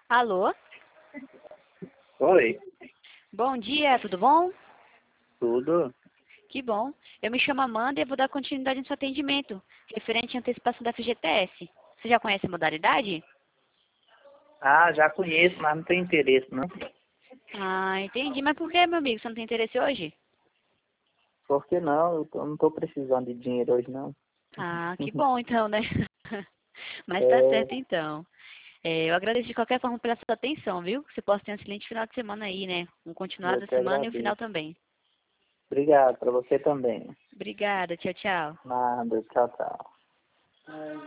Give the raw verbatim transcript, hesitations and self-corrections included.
Alô? Oi, Bom dia, tudo bom? tudo? Que bom. Eu me chamo Amanda e vou dar continuidade no seu atendimento, referente à antecipação da F G T S. Você já conhece a modalidade? Ah, já conheço, mas não tenho interesse, não. Ah, entendi. Mas por que, meu amigo, você não tem interesse hoje? Por que não? Eu tô- não estou precisando de dinheiro hoje, não. Ah, que bom então, né? Mas tá É, certo então. É, eu agradeço de qualquer forma pela sua atenção, viu? Você possa ter um excelente final de semana aí, né? Um eu continuado da que semana e o final agradeço. também. Obrigado, para você também. Obrigada, tchau, tchau. Nada, tchau, tchau.